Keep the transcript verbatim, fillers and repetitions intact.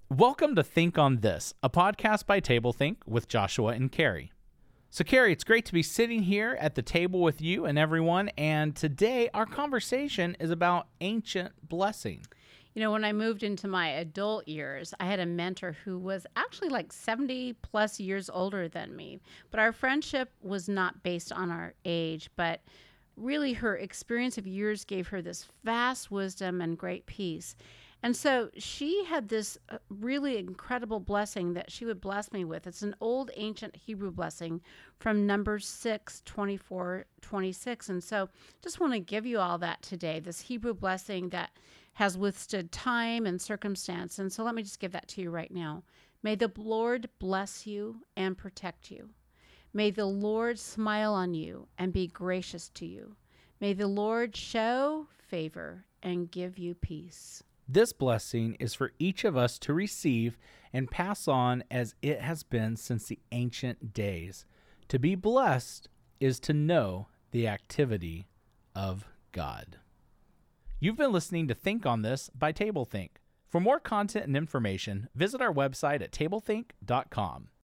Welcome to Think on This, a podcast by TableThink with Joshua and Carrie. So, Carrie, it's great to be sitting here at the table with you and everyone, and today our conversation is about ancient blessing. You know, when I moved into my adult years, I had a mentor who was actually like seventy plus years older than me, but our friendship was not based on our age, but really her experience of years gave her this vast wisdom and great peace. And so she had this uh, really incredible blessing that she would bless me with. It's an old ancient Hebrew blessing from Numbers six, twenty-four, twenty-six. And so just want to give you all that today, this Hebrew blessing that has withstood time and circumstance. And so let me just give that to you right now. May the Lord bless you and protect you. May the Lord smile on you and be gracious to you. May the Lord show favor and give you peace. This blessing is for each of us to receive and pass on as it has been since the ancient days. To be blessed is to know the activity of God. You've been listening to Think on This by TableThink. For more content and information, visit our website at tablethink dot com.